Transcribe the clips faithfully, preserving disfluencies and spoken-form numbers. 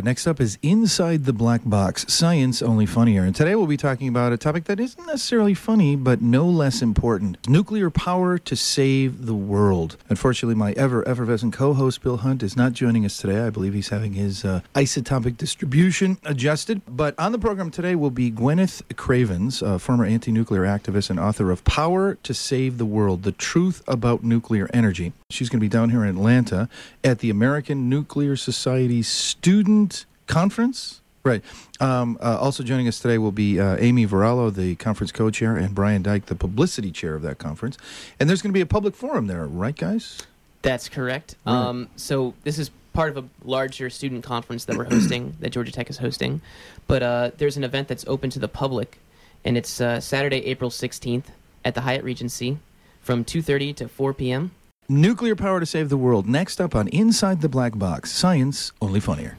Next up is Inside the Black Box, Science Only Funnier. And today we'll be talking about a topic that isn't necessarily funny, but no less important. Nuclear power to save the world. Unfortunately, my ever-effervescent co-host, Bill Hunt, is not joining us today. I believe he's having his uh, isotopic distribution adjusted. But on the program today will be Gwyneth Cravens, a former anti-nuclear activist and author of Power to Save the World, The Truth About Nuclear Energy. She's going to be down here in Atlanta at the American Nuclear Society Student Conference. Right. Um, uh, also joining us today will be uh, Amy Varallo, the conference co-chair, and Brian Dyke, the publicity chair of that conference. And there's going to be a public forum there, right, guys? That's correct. Right. Um, so this is part of a larger student conference that we're hosting, that Georgia Tech is hosting. But uh, there's an event that's open to the public, and it's uh, Saturday, April sixteenth at the Hyatt Regency from two thirty to four p.m. Nuclear power to save the world. Next up on Inside the Black Box, Science Only Funnier.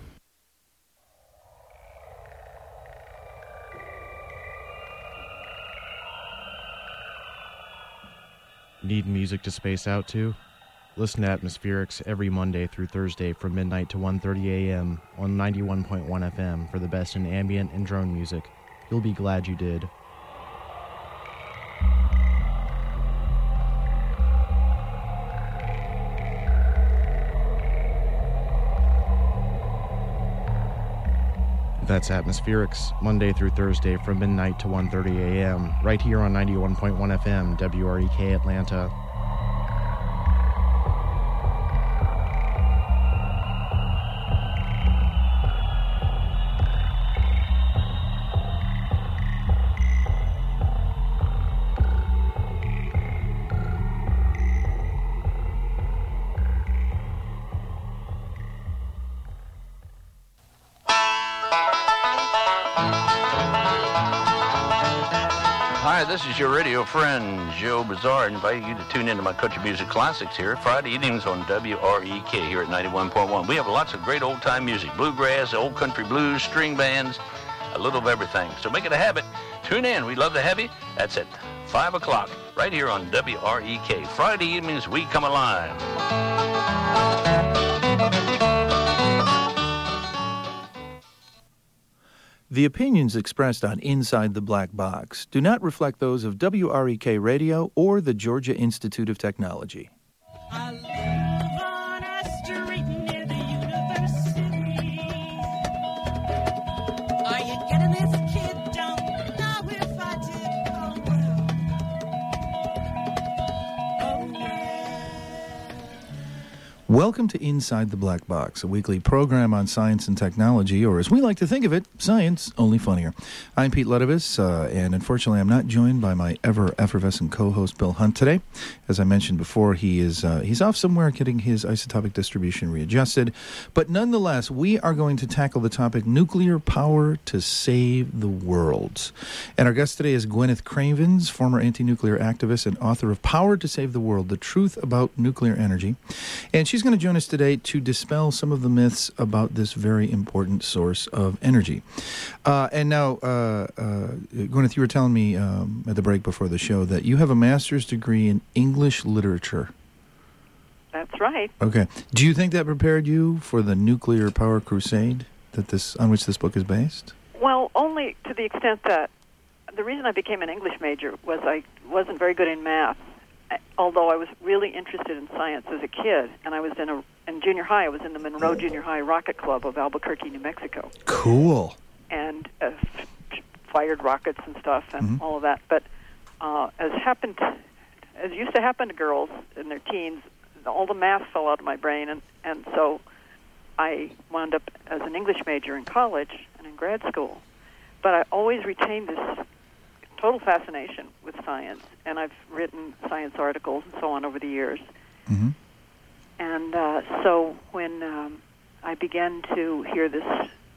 Need music to space out to? Listen to Atmospherics every Monday through Thursday from midnight to one thirty a.m. on ninety-one point one F M for the best in ambient and drone music. You'll be glad you did. That's Atmospherics, Monday through Thursday from midnight to one thirty a.m. right here on ninety-one point one F M, W R E K Atlanta. Hi, this is your radio friend, Joe Bizarre, inviting you to tune into my country music classics here, Friday evenings on W R E K here at ninety-one point one. We have lots of great old-time music, bluegrass, old country blues, string bands, a little of everything. So make it a habit. Tune in. We love to have you. That's at five o'clock, right here on W R E K. Friday evenings, we come alive. The opinions expressed on Inside the Black Box do not reflect those of W R E K Radio or the Georgia Institute of Technology. I live on a street near the university. Are you getting this, kid? Don't know if I did. Oh, well. Oh, well. Welcome to Inside the Black Box, a weekly program on science and technology, or as we like to think of it, science only funnier. I'm Pete Ledevis, uh, and unfortunately I'm not joined by my ever-effervescent co-host Bill Hunt today. As I mentioned before, he is uh, he's off somewhere getting his isotopic distribution readjusted. But nonetheless, we are going to tackle the topic nuclear power to save the world. And our guest today is Gwyneth Cravens, former anti-nuclear activist and author of Power to Save the World, The Truth About Nuclear Energy. And she's going to join us today to dispel some of the myths about this very important source of energy. Uh, and now, uh, uh, Gwyneth, you were telling me um, at the break before the show that you have a master's degree in English literature. That's right. Okay. Do you think that prepared you for the nuclear power crusade that this on which this book is based? Well, only to the extent that the reason I became an English major was I wasn't very good in math. Although I was really interested in science as a kid, and I was in a in junior high, I was in the Monroe Junior High Rocket Club of Albuquerque, New Mexico. Cool. And uh, f- fired rockets and stuff and Mm-hmm. all of that. But uh, as happened, as used to happen to girls in their teens, all the math fell out of my brain, and, and so I wound up as an English major in college and in grad school. But I always retained this total fascination with science, and I've written science articles and so on over the years. Mm-hmm. And uh, so when um, I began to hear this,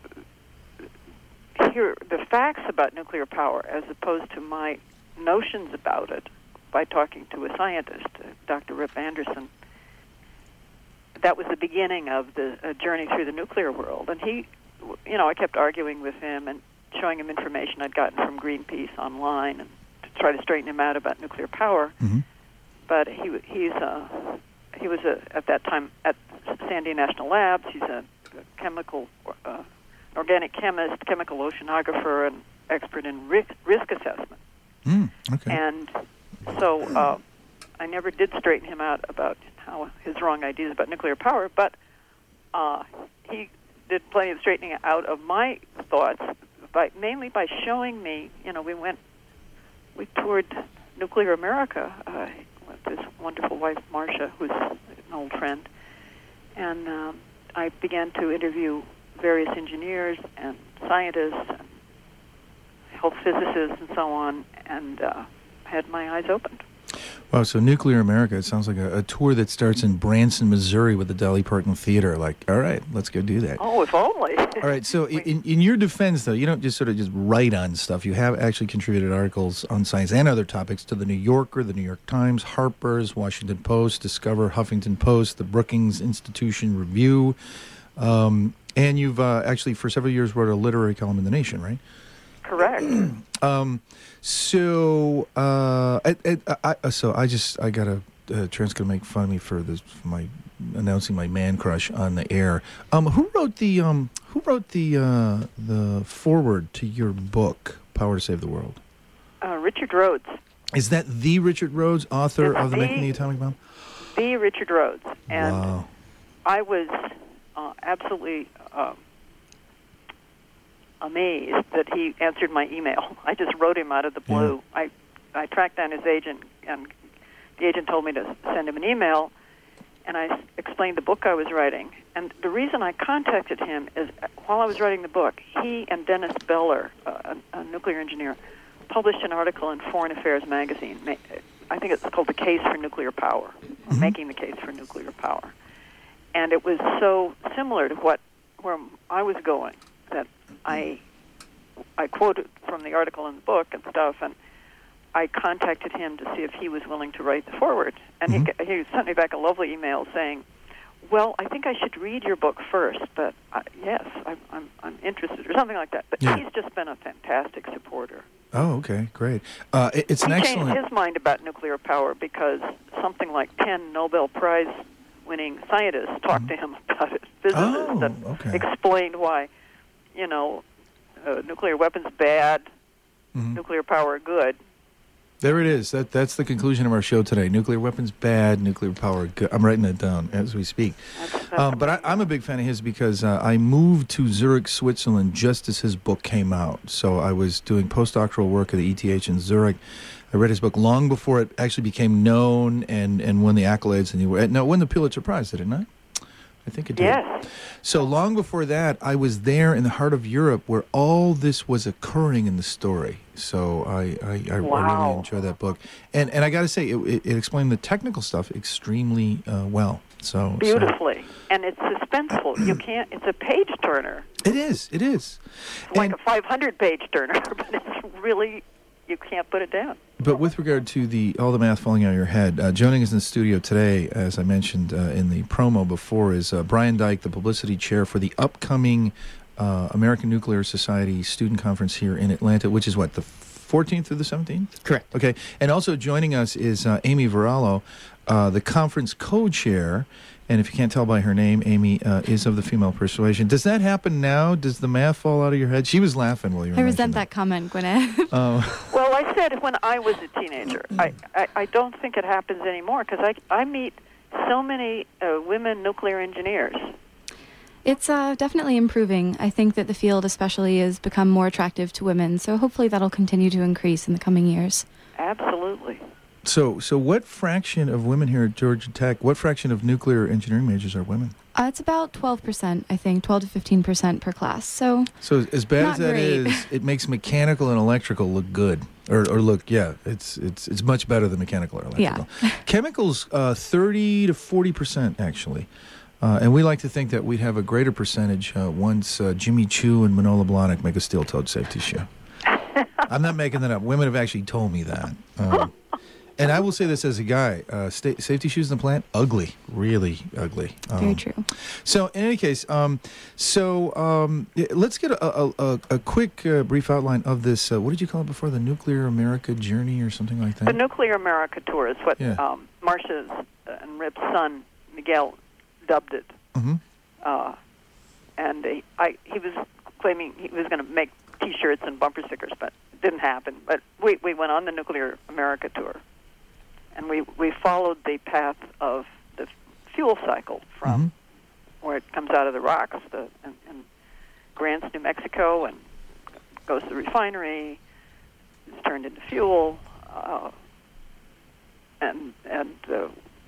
hear the facts about nuclear power as opposed to my notions about it by talking to a scientist, uh, Doctor Rip Anderson, that was the beginning of the uh, journey through the nuclear world. And he, you know, I kept arguing with him and showing him information I'd gotten from Greenpeace online and to try to straighten him out about nuclear power. Mm-hmm. But he he's uh, he was a, at that time at Sandia National Labs. He's a, a chemical uh, organic chemist, chemical oceanographer, and expert in risk, risk assessment. Mm, okay. And so uh, I never did straighten him out about how his wrong ideas about nuclear power, but uh, he did plenty of straightening out of my thoughts, by mainly by showing me, you know, we went, we toured Nuclear America uh, with his wonderful wife, Marcia, who's an old friend, and um, I began to interview various engineers and scientists and health physicists and so on, and uh, had my eyes opened. Wow, so Nuclear America, it sounds like a, a tour that starts in Branson, Missouri with the Dolly Parton Theater. Like, all right, let's go do that. Oh, if only. All right, so in, in your defense, though, you don't just sort of just write on stuff. You have actually contributed articles on science and other topics to the New Yorker, the New York Times, Harper's, Washington Post, Discover, Huffington Post, the Brookings Institution Review. Um, and you've uh, actually, for several years, wrote a literary column in The Nation, right? Correct. um, so, uh, I, I, I, so I just, I got a, uh, Trent's going to make fun of me for this, for my announcing my man crush on the air. Um, who wrote the, um, who wrote the, uh, the foreword to your book, Power to Save the World? Uh, Richard Rhodes. Is that the Richard Rhodes, author It's of the, the- Making the Atomic Bomb? The Richard Rhodes. And Wow. I was uh, absolutely um, amazed that he answered my email. I just wrote him out of the blue. Yeah. I I tracked down his agent, and the agent told me to send him an email, and I s- explained the book I was writing. And the reason I contacted him is uh, while I was writing the book, he and Dennis Beller, uh, a, a nuclear engineer, published an article in Foreign Affairs magazine. Ma- I think it's called The Case for Nuclear Power, or Making the Case for Nuclear Power. And it was so similar to what where I was going that I I quoted from the article in the book and stuff, and I contacted him to see if he was willing to write the foreword. And Mhm. he he sent me back a lovely email saying, "Well, I think I should read your book first, but uh, yes, I'm, I'm I'm interested," or something like that. But Yeah. he's just been a fantastic supporter. Oh, okay, great. Uh, it, it's He an changed excellent... his mind about nuclear power because something like ten Nobel Prize-winning scientists talked to him about it. Physicists Oh, that okay. explained why, you know, uh, nuclear weapons bad, Mhm. nuclear power good. There it is. That That's the conclusion of our show today. Nuclear weapons bad, nuclear power good. I'm writing that down as we speak. That's, that's Um, but I, I'm a big fan of his because uh, I moved to Zurich, Switzerland just as his book came out. So I was doing postdoctoral work at the E T H in Zurich. I read his book long before it actually became known and, and won the accolades. And he, no, it won the Pulitzer Prize, did it not? I think it did. Yes. So long before that, I was there in the heart of Europe where all this was occurring in the story. So I, I, I, I Wow. really enjoy that book. And and I got to say, it, it, it explained the technical stuff extremely uh, well. So so- Beautifully. And it's suspenseful. You can't, it's a page turner. It is. It is. Like And- a five hundred page turner, but it's really, you can't put it down. But with regard to the all the math falling out of your head, uh, joining us in the studio today, as I mentioned uh, in the promo before, is uh, Brian Dyke, the publicity chair for the upcoming uh, American Nuclear Society Student Conference here in Atlanta, which is what, the fourteenth through the seventeenth? Correct. Okay. And also joining us is uh, Amy Varallo, uh, the conference co-chair. And if you can't tell by her name, Amy uh, is of the female persuasion. Does that happen now? Does the math fall out of your head? She was laughing while you were I resent mentioning that comment, Gwyneth. Oh. Well, I said when I was a teenager. I, I, I don't think it happens anymore because I, I meet so many uh, women nuclear engineers. It's uh, definitely improving. I think that the field especially has become more attractive to women, so hopefully that'll continue to increase in the coming years. Absolutely. So, so what fraction of women here at Georgia Tech, what fraction of nuclear engineering majors are women? Uh, it's about twelve percent, I think, twelve to fifteen percent per class. So So as bad Not as that great. is, it makes mechanical and electrical look good. Or, or look, yeah, it's it's it's much better than mechanical or electrical. Yeah. Chemicals, uh, thirty to forty percent, actually. Uh, and we like to think that we'd have a greater percentage uh, once uh, Jimmy Choo and Manola Blahnik make a steel-toed safety shoe. I'm not making that up. Women have actually told me that. Um, and I will say this as a guy, uh, sta- safety shoes in the plant, ugly, really ugly. Um, very true. So in any case, um, so um, yeah, let's get a, a, a, a quick, uh, brief outline of this. Uh, what did you call it before? The Nuclear America Journey or something like that? The Nuclear America Tour is what Yeah. um, Marcia's uh, and Rip's son, Miguel, dubbed it. hmm Uh, and he, I, he was claiming he was going to make T-shirts and bumper stickers, but it didn't happen. But we we went on the Nuclear America tour, and we we followed the path of the fuel cycle from Mm-hmm. where it comes out of the rocks, the in, in Grants, New Mexico, and goes to the refinery. It's turned into fuel, uh, and and uh,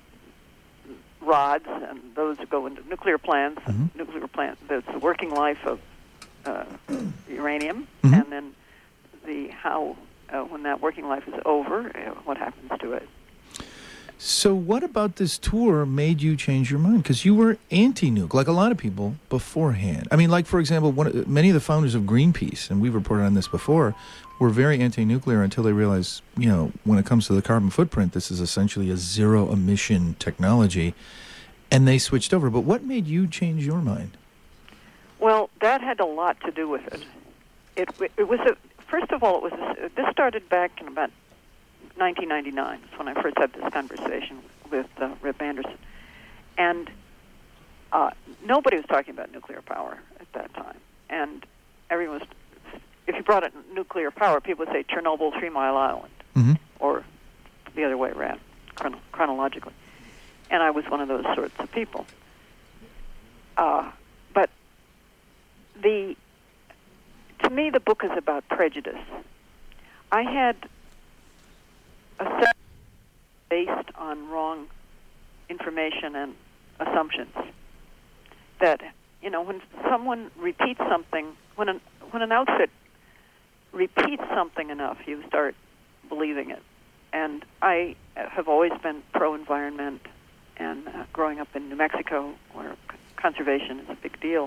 rods, and those go into nuclear plants. Mhm. And nuclear plant. That's the working life of uh, uranium, Mhm. and then the how uh, when that working life is over, uh, what happens to it. So what about this tour made you change your mind? Because you were anti-nuke, like a lot of people beforehand. I mean, like, for example, one, many of the founders of Greenpeace, and we've reported on this before, were very anti-nuclear until they realized, you know, when it comes to the carbon footprint, this is essentially a zero-emission technology, and they switched over. But what made you change your mind? Well, that had a lot to do with it. It, it was a, first of all, it was a, this started back in about nineteen ninety-nine. That's when I first had this conversation with uh, Rip Anderson, and uh, nobody was talking about nuclear power at that time. And everyone was, if you brought up nuclear power, people would say Chernobyl, Three Mile Island, Mm-hmm. or the other way around, chron- chronologically. And I was one of those sorts of people. Uh, but the to me, the book is about prejudice. I had a set based on wrong information and assumptions. That, you know, when someone repeats something, when an when an outfit repeats something enough, you start believing it. And I have always been pro-environment, and uh, growing up in New Mexico, where c- conservation is a big deal.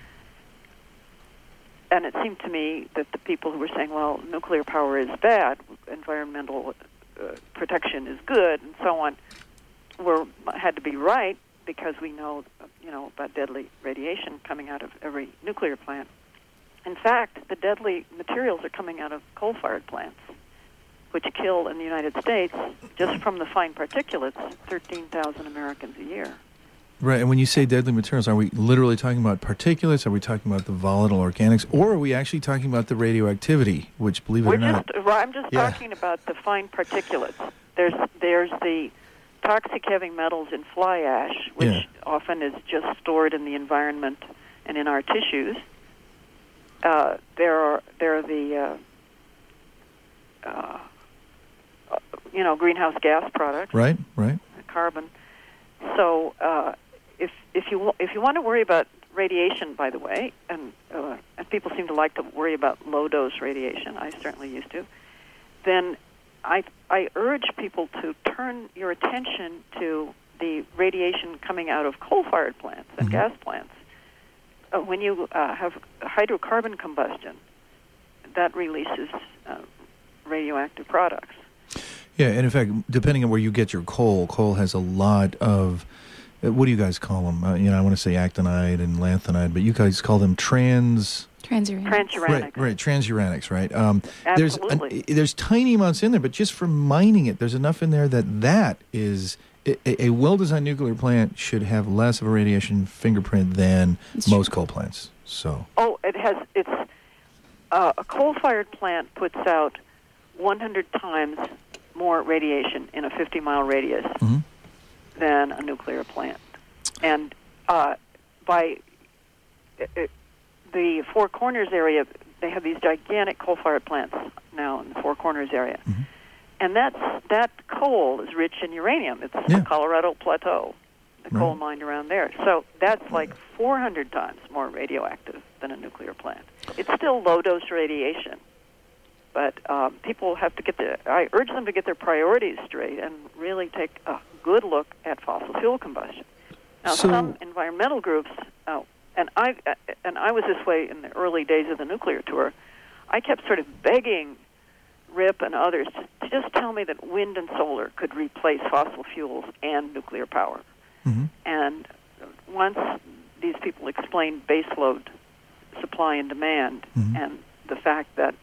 And it seemed to me that the people who were saying, well, nuclear power is bad, environmental uh, protection is good, and so on, were had to be right, because we know, you know, about deadly radiation coming out of every nuclear plant. In fact, the deadly materials are coming out of coal-fired plants, which kill in the United States, just from the fine particulates, thirteen thousand Americans a year. Right, and when you say deadly materials, are we literally talking about particulates? Are we talking about the volatile organics? Or are we actually talking about the radioactivity, which, believe it We're or not... just, I'm just Yeah. talking about the fine particulates. There's there's the toxic heavy metals in fly ash, which Yeah. often is just stored in the environment and in our tissues. Uh, there are there are the uh, uh, uh, you know, greenhouse gas products, Right, right. carbon. So uh, if if you wa- if you want to worry about radiation, by the way, and uh, and people seem to like to worry about low dose radiation, I certainly used to, then I I urge people to turn your attention to the radiation coming out of coal-fired plants and Mhm. gas plants. Uh, when you uh, have hydrocarbon combustion, that releases uh, radioactive products. Yeah, and in fact, depending on where you get your coal, coal has a lot of, uh, what do you guys call them? Uh, you know, I want to say actinide and lanthanide, but you guys call them trans... Transuranic. Transuranic. Right, right, transuranics, right? Um, there's Absolutely. an, there's tiny amounts in there, but just from mining it, there's enough in there that that is... A, a well-designed nuclear plant should have less of a radiation fingerprint than It's most coal plants. So, Oh, it has. It's uh, a coal-fired plant puts out one hundred times more radiation in a fifty-mile radius mhm. than a nuclear plant, and uh, by it, it, the Four Corners area, they have these gigantic coal-fired plants now in the Four Corners area, Mhm. and that's that coal is rich in uranium. It's Yeah. the Colorado Plateau, the Right. coal mine around there. So that's like four hundred times more radioactive than a nuclear plant. It's still low-dose radiation, but um, people have to get their, I urge them to get their priorities straight and really take a good look at fossil fuel combustion. Now, So- some environmental groups, uh, and I uh, and I was this way in the early days of the nuclear tour, I kept sort of begging Rip and others to, to just tell me that wind and solar could replace fossil fuels and nuclear power. Mhm. And once these people explained baseload supply and demand, Mhm. and the fact that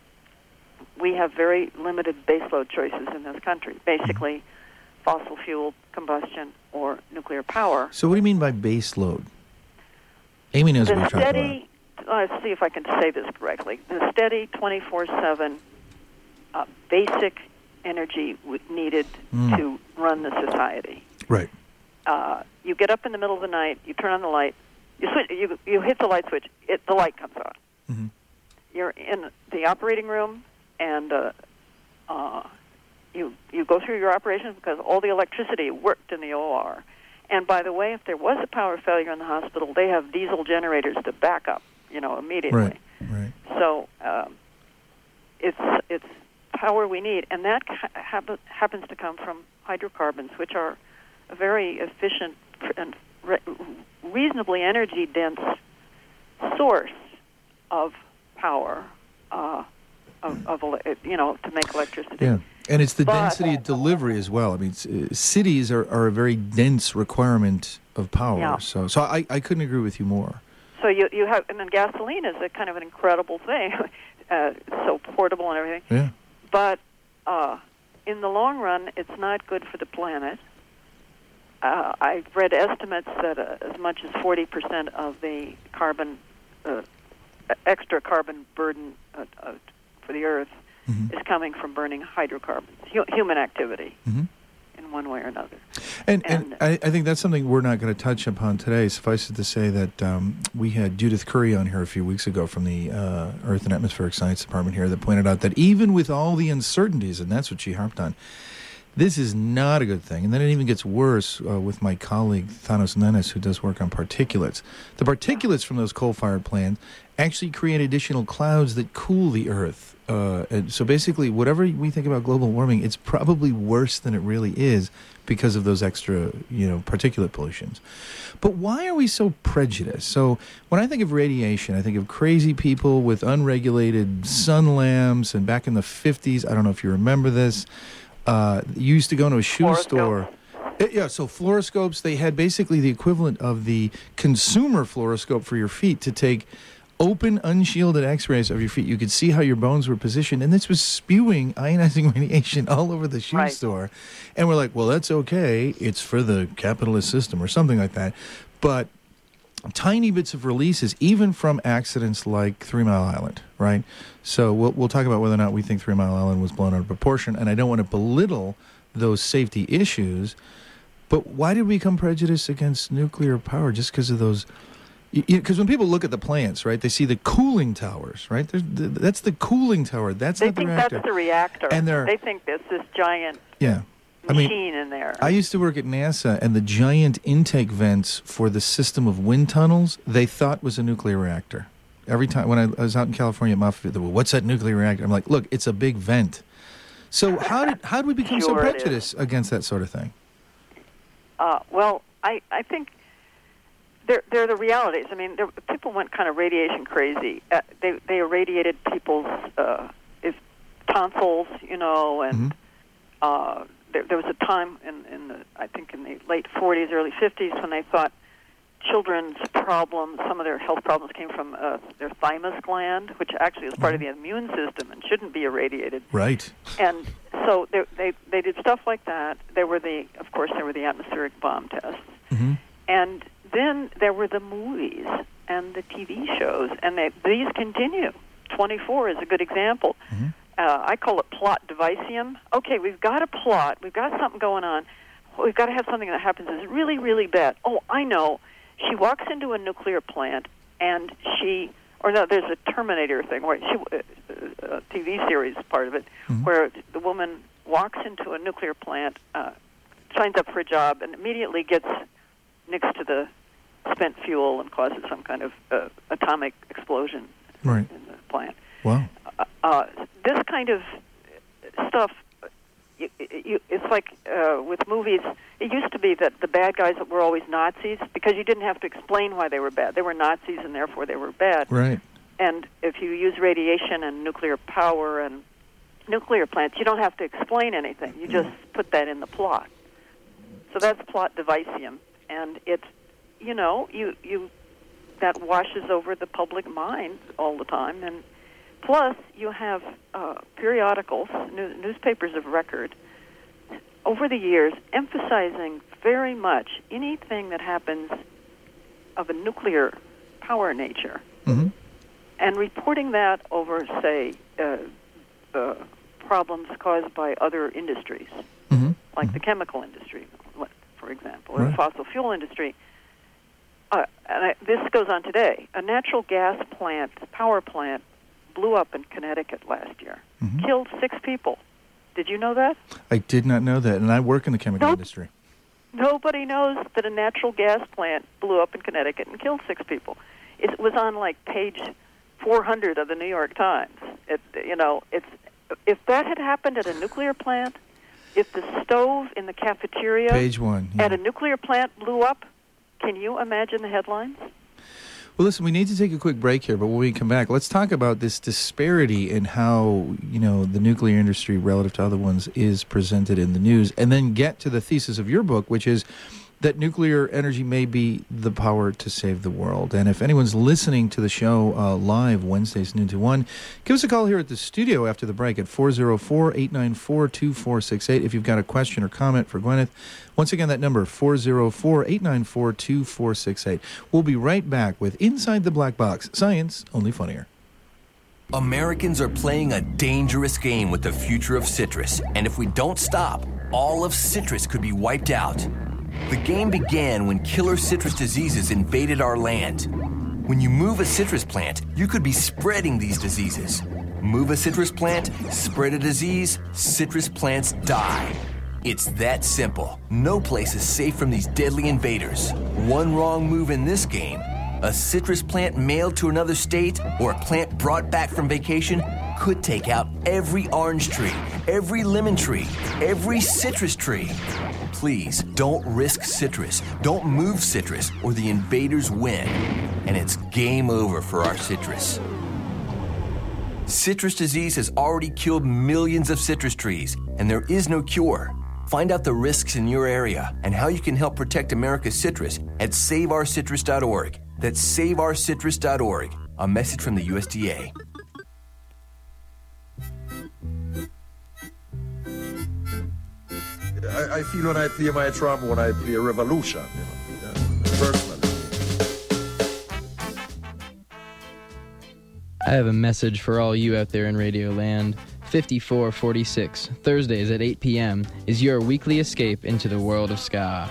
we have very limited baseload choices in this country, basically fossil fuel combustion or nuclear power. So what do you mean by base load? Amy knows what The you're talking about. steady, let's see if I can say this correctly. The steady twenty-four seven uh, basic energy w- needed Mm. to run the society. Right. Uh, you get up in the middle of the night, you turn on the light, you switch, you, you hit the light switch, it, the light comes on. Mm-hmm. You're in the operating room, and uh, uh, you you go through your operations because all the electricity worked in the O R. And by the way, if there was a power failure in the hospital, they have diesel generators to back up, you know, immediately. Right. Right. So um, it's it's power we need, and that ha- happen, happens to come from hydrocarbons, which are a very efficient and re- reasonably energy dense source of power, uh, of, of ele- you know, to make electricity. Yeah. And it's the But- density of delivery as well. I mean, s- uh, cities are, are a very dense requirement of power. Yeah. So, so I, I couldn't agree with you more. So you you have, and then gasoline is a kind of an incredible thing, uh, so portable and everything. Yeah. But uh, in the long run, it's not good for the planet. Uh, I've read estimates that uh, as much as forty percent of the carbon, uh, extra carbon burden uh, uh, for the Earth Mhm. is coming from burning hydrocarbons, hu- human activity, Mhm. in one way or another. And, and, And- I, I think that's something we're not going to touch upon today. Suffice it to say that um, we had Judith Curry on here a few weeks ago from the uh, Earth and Atmospheric Science Department here that pointed out that even with all the uncertainties, and that's what she harped on, this is not a good thing. And then it even gets worse uh, with my colleague Thanos Nennis, who does work on particulates. The particulates from those coal-fired plants actually create additional clouds that cool the Earth. Uh, and so basically, whatever we think about global warming, it's probably worse than it really is because of those extra, you know, particulate pollutions. But why are we so prejudiced? So when I think of radiation, I think of crazy people with unregulated sun lamps. And back in the fifties, I don't know if you remember this, uh, you used to go into a shoe Fluoroscopes. store. Uh, Yeah, so fluoroscopes, they had basically the equivalent of the consumer fluoroscope for your feet to take open, unshielded x-rays of your feet. You could see how your bones were positioned, and this was spewing ionizing radiation all over the shoe Right. store. And we're like, well, that's okay. It's for the capitalist system or something like that. But tiny bits of releases, even from accidents like Three Mile Island, right? So we'll, we'll talk about whether or not we think Three Mile Island was blown out of proportion, and I don't want to belittle those safety issues, but why did we become prejudiced against nuclear power just because of those? Because when people look at the plants, right, they see the cooling towers, right? There's, the, that's the cooling tower. That's They not the think reactor. that's the reactor. And they're- they think there's this giant yeah. I mean, machine in there. I used to work at NASA, and the giant intake vents for the system of wind tunnels, they thought was a nuclear reactor. Every time when I, I was out in California at Moffitt, they were, what's that nuclear reactor? I'm like, look, it's a big vent. So how did how did we become so Sure it is. prejudiced against that sort of thing? Uh, well, I, I think they're, they're the realities. I mean, there, people went kind of radiation crazy. Uh, they they irradiated people's uh, if tonsils, you know, and Mhm. uh, there, there was a time in, in the I think in the late forties, early fifties when they thought children's problems, some of their health problems came from uh, their thymus gland, which actually is part of the immune system and shouldn't be irradiated. Right. And so they, they they did stuff like that. There were the, of course, there were the atmospheric bomb tests, Mm-hmm. and then there were the movies and the T V shows, and they, these continue. twenty-four is a good example. Mm-hmm. Uh, I call it plot devicium. Okay, we've got a plot. We've got something going on. We've got to have something that happens that's really, really bad. Oh, I know. She walks into a nuclear plant, and she, or no, there's a Terminator thing where she, uh, a T V series part of it, Mhm. where the woman walks into a nuclear plant, uh, signs up for a job, and immediately gets next to the spent fuel and causes some kind of uh, atomic explosion Right. in the plant. Wow. Uh, uh, this kind of stuff, you, you, it's like uh, with movies, it used to be that the bad guys were always Nazis because you didn't have to explain why they were bad. They were Nazis and therefore they were bad. Right. And if you use radiation and nuclear power and nuclear plants, you don't have to explain anything. You just put that in the plot. So that's plot devicium. And it's, you know, you, you that washes over the public mind all the time. And plus, you have uh, periodicals, new, newspapers of record, over the years emphasizing very much anything that happens of a nuclear power nature. Mm-hmm. and reporting that over, say, uh, uh, problems caused by other industries, Mm-hmm. like mm-hmm. the chemical industry, for example, or Right. the fossil fuel industry. Uh, and I, this goes on today. A natural gas plant, power plant, blew up in Connecticut last year, Mhm. killed six people. Did you know that? I did not know that, and I work in the chemical Nope. industry. Nobody knows that a natural gas plant blew up in Connecticut and killed six people. It was on like page four hundred of the New York Times. It, you know, it's if that had happened at a nuclear plant, if the stove in the cafeteria Page one. yeah. at a nuclear plant blew up, can you imagine the headlines? Well, listen, we need to take a quick break here, but when we come back, let's talk about this disparity in how, you know, the nuclear industry relative to other ones is presented in the news, and then get to the thesis of your book, which is that nuclear energy may be the power to save the world. And if anyone's listening to the show uh, live Wednesdays noon to one, give us a call here at the studio after the break at four oh four, eight nine four, two four six eight if you've got a question or comment for Gwyneth. Once again, that number, four oh four, eight nine four, two four six eight. We'll be right back with Inside the Black Box, science only funnier. Americans are playing a dangerous game with the future of citrus, and if we don't stop, all of citrus could be wiped out. The game began when killer citrus diseases invaded our land. When you move a citrus plant, you could be spreading these diseases. Move a citrus plant, spread a disease, citrus plants die. It's that simple. No place is safe from these deadly invaders. One wrong move in this game, a citrus plant mailed to another state or a plant brought back from vacation could take out every orange tree, every lemon tree, every citrus tree. Please, don't risk citrus. Don't move citrus, or the invaders win. And it's game over for our citrus. Citrus disease has already killed millions of citrus trees, and there is no cure. Find out the risks in your area and how you can help protect America's citrus at save our citrus dot org. That's save our citrus dot org. A message from the U S D A. I, I feel when I play my drum, when I play Revolution, you know, yeah, personally. I have a message for all you out there in Radio Land. fifty-four forty-six, Thursdays at eight p.m. is your weekly escape into the world of ska.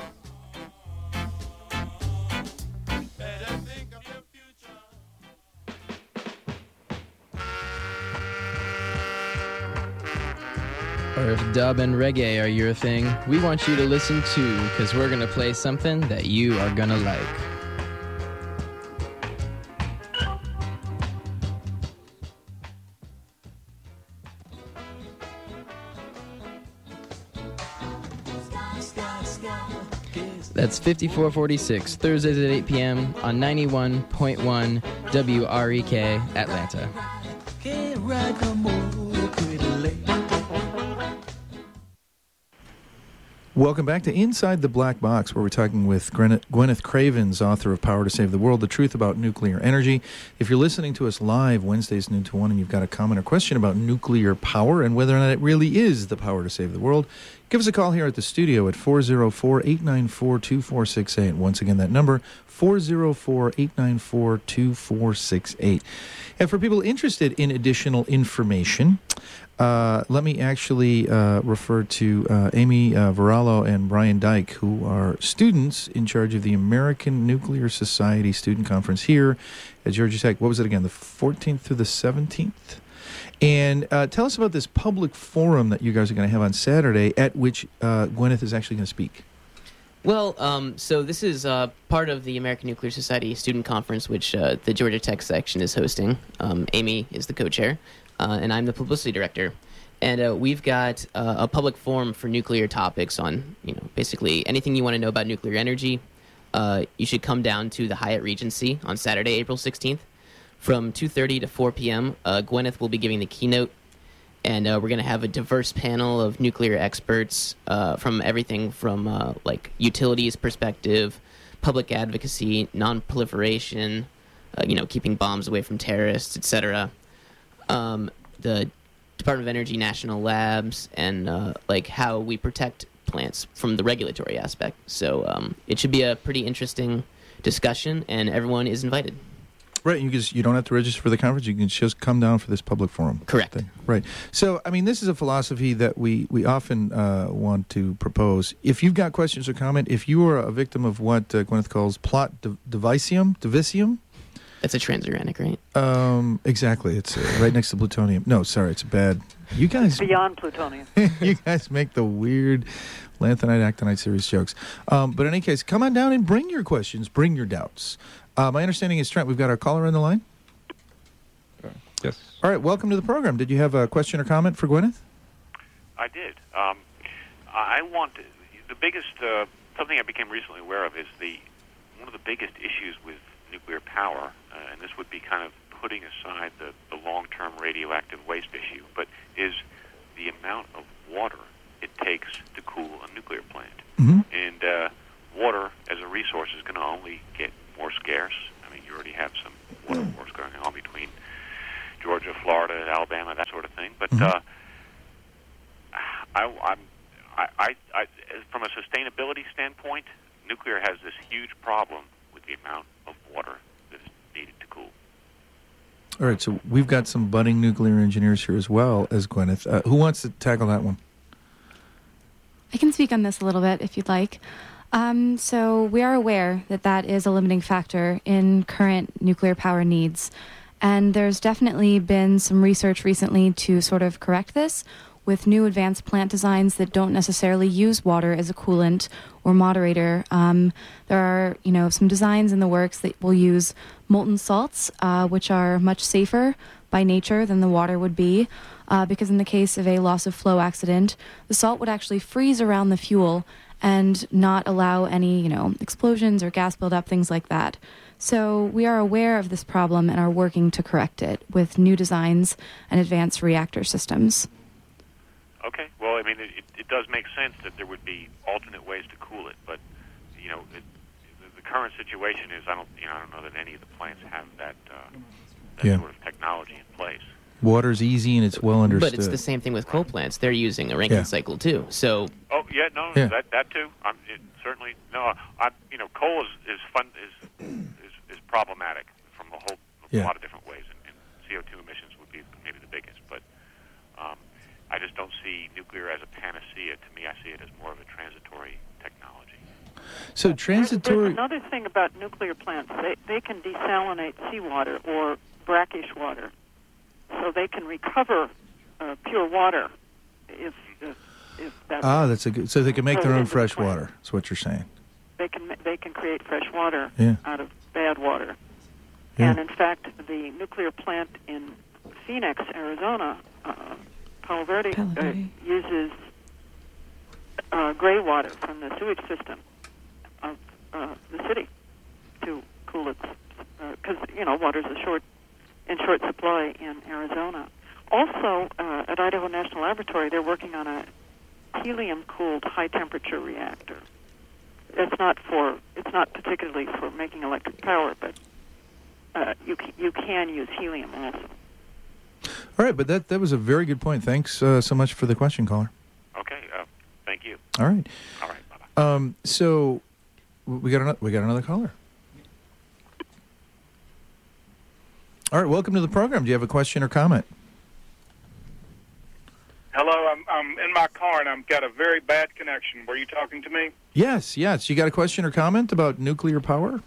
Or if dub and reggae are your thing, we want you to listen too, because we're going to play something that you are going to like. That's fifty-four forty-six, Thursdays at eight p.m. on ninety-one point one W R E K, Atlanta. Welcome back to Inside the Black Box, where we're talking with Gwyneth, Gwyneth Cravens, author of Power to Save the World, The Truth About Nuclear Energy. If you're listening to us live Wednesdays noon to one and you've got a comment or question about nuclear power and whether or not it really is the power to save the world, give us a call here at the studio at four oh four, eight nine four, two four six eight. Once again, that number, four oh four, eight nine four, two four six eight. And for people interested in additional information, Uh, let me actually uh, refer to uh, Amy uh, Varallo and Brian Dyke, who are students in charge of the American Nuclear Society Student Conference here at Georgia Tech. What was it again, the fourteenth through the seventeenth? And uh, tell us about this public forum that you guys are going to have on Saturday, at which uh, Gwyneth is actually going to speak. Well, um, so this is uh, part of the American Nuclear Society Student Conference, which uh, the Georgia Tech section is hosting. Um, Amy is the co-chair. Uh, and I'm the publicity director. And uh, we've got uh, a public forum for nuclear topics on, you know, basically anything you want to know about nuclear energy. Uh, you should come down to the Hyatt Regency on Saturday, April sixteenth. From two thirty to four p.m., uh, Gwyneth will be giving the keynote. And uh, we're going to have a diverse panel of nuclear experts uh, from everything from, uh, like, utilities perspective, public advocacy, non-proliferation, uh, you know, keeping bombs away from terrorists, et cetera. Um, the Department of Energy National Labs, and uh, like how we protect plants from the regulatory aspect. So um, it should be a pretty interesting discussion, and everyone is invited. Right, you just you don't have to register for the conference. You can just come down for this public forum. Correct. Thing. Right. So, I mean, this is a philosophy that we we often uh, want to propose. If you've got questions or comment, if you are a victim of what uh, Gwyneth calls plot de- devicium, devicium. That's a transuranic, right? Um, exactly. It's uh, right next to plutonium. No, sorry, it's bad. You guys Beyond plutonium. you guys make the weird lanthanide actinide series jokes. Um, but in any case, come on down and bring your questions, bring your doubts. Uh, my understanding is, Trent, we've got our caller on the line. Uh, yes. All right, welcome to the program. Did you have a question or comment for Gwyneth? I did. Um, I want to, the biggest uh, something I became recently aware of is the one of the biggest issues with nuclear power, uh, and this would be kind of putting aside the, the long-term radioactive waste issue, but is the amount of water it takes to cool a nuclear plant. Mm-hmm. And uh, water as a resource is going to only get more scarce. I mean, you already have some water wars going on between Georgia, Florida, Alabama, that sort of thing. But mm-hmm. uh, I, I'm, I, I, I, from a sustainability standpoint, nuclear has this huge problem with the amount of water that is needed to cool. All right, so we've got some budding nuclear engineers here as well as Gwyneth. Uh, who wants to tackle that one? I can speak on this a little bit if you'd like. Um, so we are aware that that is a limiting factor in current nuclear power needs. And there's definitely been some research recently to sort of correct this with new advanced plant designs that don't necessarily use water as a coolant or moderator. Um, there are, you know, some designs in the works that will use molten salts, uh, which are much safer by nature than the water would be, uh, because in the case of a loss of flow accident, the salt would actually freeze around the fuel and not allow any, you know, explosions or gas buildup, things like that. So we are aware of this problem and are working to correct it with new designs and advanced reactor systems. Okay. Well, I mean, it, it does make sense that there would be alternate ways to cool it, but you know, it, the current situation is I don't, you know, I don't know that any of the plants have that, uh, that yeah. sort of technology in place. Water's easy and it's well understood. But it's the same thing with coal plants. They're using a Rankine Yeah. cycle too. So Oh yeah, no, Yeah. that that too. I'm it, certainly no. I you know, coal is is fun is is, is problematic from a whole Yeah. a lot of different ways, and, and C O two emissions would be maybe the biggest. But um, I just don't see nuclear as a panacea. To me, I see it as more of a transitory technology. So There's, transitory. there's another thing about nuclear plants. They they can desalinate seawater or brackish water, so they can recover uh, pure water if if, if that's Ah, that's a good. So they can make their own Into the fresh plant. water. That's what you're saying. they can ma- they can create fresh water Yeah. out of bad water. Yeah. And in fact, the nuclear plant in Phoenix, Arizona, uh, Palo Verde, Palo uh, Verde. uses uh, gray water from the sewage system of uh, the city to cool its, because you know water's a short in short supply in Arizona. Also, uh, at Idaho National Laboratory, they're working on a helium-cooled high-temperature reactor. It's not for it's not particularly for making electric power, but uh, you c- you can use helium also. All right, but that that was a very good point. Thanks uh, so much for the question, caller. Okay, uh, thank you. All right. All right, bye-bye. Um, so w- we got another we got another caller. All right, welcome to the program. Do you have a question or comment? Hello, I'm I'm in my car and I've got a very bad connection. Were you talking to me? Yes, yes. You got a question or comment about nuclear power?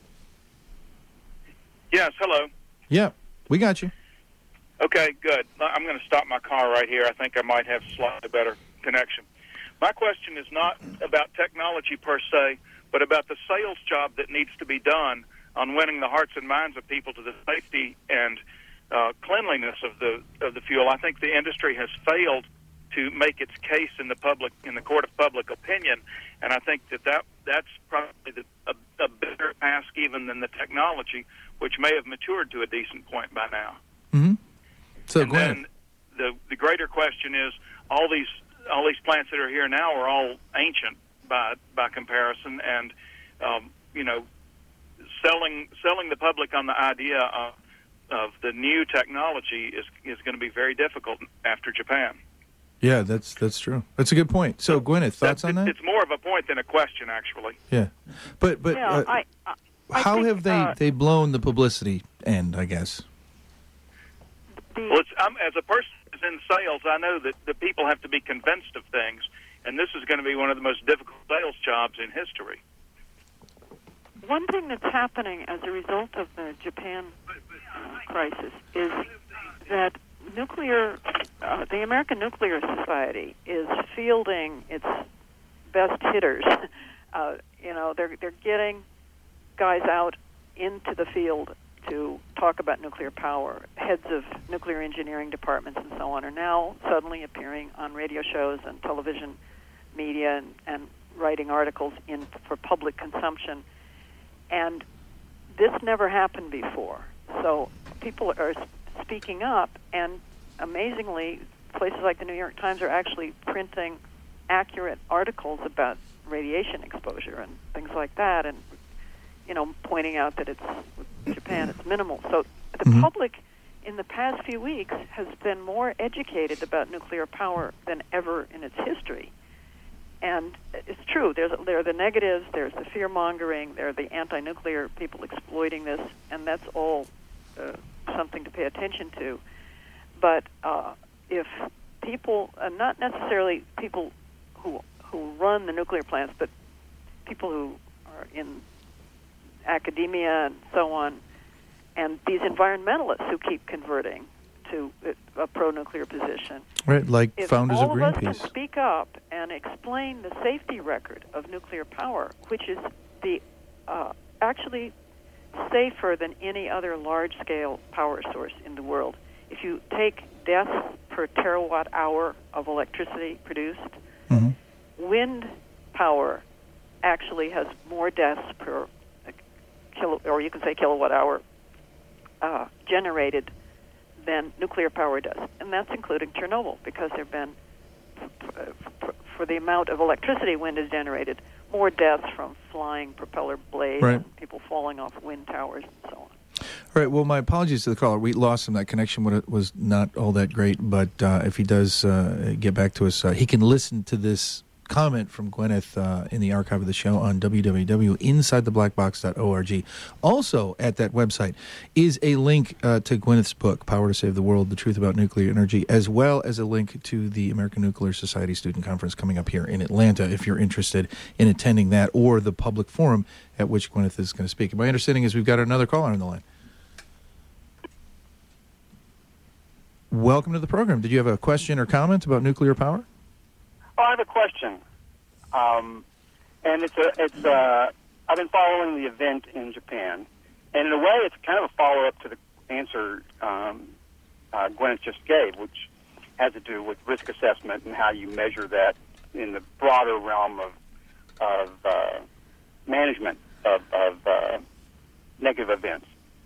Yes, hello. Yeah, we got you. Okay, good. I'm going to stop my car right here. I think I might have slightly better connection. My question is not about technology per se, but about the sales job that needs to be done on winning the hearts and minds of people to the safety and uh, cleanliness of the of the fuel. I think the industry has failed to make its case in the public in the court of public opinion, and I think that, that that's probably the, a, a bigger task even than the technology, which may have matured to a decent point by now. Mm-hmm. So, and Gwen, then the the greater question is all these all these plants that are here now are all ancient by by comparison, and um, you know, selling selling the public on the idea of of the new technology is is going to be very difficult after Japan. yeah, that's that's true. That's a good point. So, Gwyneth, thoughts on that? It's more of a point than a question, actually. Yeah, but but yeah, uh, I, I, I how think, have they uh, they blown the publicity end, I guess. Well, it's, I'm, as a person who's in sales, I know that, that people have to be convinced of things, and this is going to be one of the most difficult sales jobs in history. One thing that's happening as a result of the Japan uh, crisis is that nuclear, uh, the American Nuclear Society is fielding its best hitters. uh, you know, they're they're getting guys out into the field to talk about nuclear power. Heads of nuclear engineering departments and so on are now suddenly appearing on radio shows and television media and, and writing articles in for public consumption. And this never happened before. So people are speaking up, and amazingly, places like the New York Times are actually printing accurate articles about radiation exposure and things like that, and you know, pointing out that it's with Japan, it's minimal. So the Mm-hmm. public in the past few weeks has been more educated about nuclear power than ever in its history. And it's true. There's there are the negatives. There's the fear mongering. There are the anti-nuclear people exploiting this, and that's all uh, something to pay attention to. But uh, if people, uh, not necessarily people who who run the nuclear plants, but people who are in academia and so on, and these environmentalists who keep converting to a pro-nuclear position. Right, like if founders all of of us can Greenpeace. speak up and explain the safety record of nuclear power, which is the uh, actually safer than any other large-scale power source in the world. If you take deaths per terawatt hour of electricity produced, Mm-hmm. wind power actually has more deaths per kilo, or you can say kilowatt hour uh, generated than nuclear power does, and that's including Chernobyl, because there have been, for the amount of electricity wind has generated, more deaths from flying propeller blades Right. and people falling off wind towers and so on. All right, well, my apologies to the caller. We lost him. That connection wa- was not all that great, but uh, if he does uh, get back to us, uh, he can listen to this comment from Gwyneth uh, in the archive of the show on w w w dot inside the black box dot org. Also, at that website is a link uh, to Gwyneth's book, Power to Save the World, The Truth About Nuclear Energy, as well as a link to the American Nuclear Society Student Conference coming up here in Atlanta, if you're interested in attending that, or the public forum at which Gwyneth is going to speak. My understanding is we've got another caller on the line. Welcome to the program. Did you have a question or comment about nuclear power? Oh, I have a question, um, and it's a it's a. I've been following the event in Japan, and in a way, it's kind of a follow up to the answer um, uh, Gwyneth just gave, which has to do with risk assessment and how you measure that in the broader realm of of uh, management of, of uh, negative events.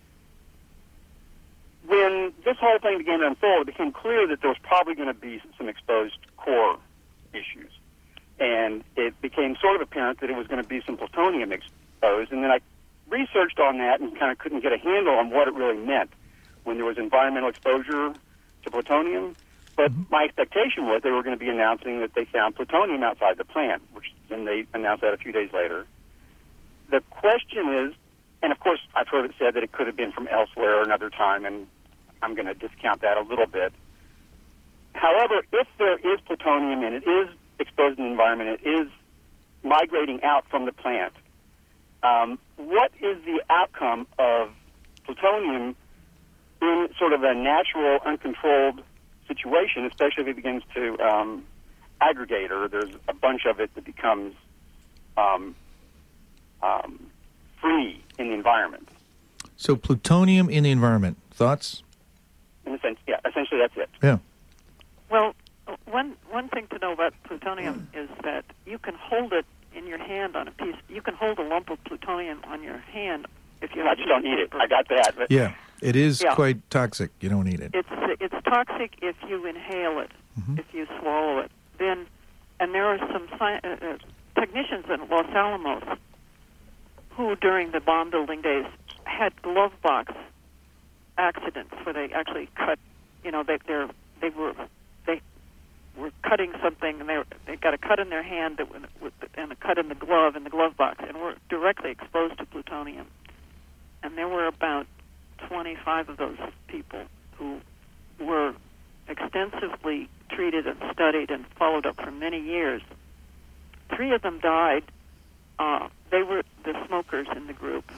When this whole thing began to unfold, it became clear that there was probably going to be some exposed core issues. And it became sort of apparent that it was going to be some plutonium exposed. And then I researched on that and kind of couldn't get a handle on what it really meant when there was environmental exposure to plutonium. But my expectation was they were going to be announcing that they found plutonium outside the plant, which then they announced that a few days later. The question is, and of course I've heard it said that it could have been from elsewhere or another time, and I'm going to discount that a little bit. However, if there is plutonium and it is exposed in the environment, it is migrating out from the plant, um, what is the outcome of plutonium in sort of a natural, uncontrolled situation, especially if it begins to um, aggregate, or there's a bunch of it that becomes um, um, free in the environment? So plutonium in the environment. Thoughts? In a sense, yeah, essentially that's it. Yeah. Well, one one thing to know about plutonium is that you can hold it in your hand on a piece. You can hold a lump of plutonium on your hand if you. I just don't eat it. I got that. But Yeah, it is Yeah. quite toxic. You don't eat it. It's it's toxic if you inhale it, Mhm. if you swallow it. Then, and there are some sci- uh, uh, technicians in Los Alamos who, during the bomb building days, had glove box accidents where they actually cut. You know, they they're, they were they were cutting something, and they were, they got a cut in their hand that went, with, and a cut in the glove in the glove box, and were directly exposed to plutonium. And there were about twenty-five of those people who were extensively treated and studied and followed up for many years. Three of them died. Uh, they were the smokers in the group.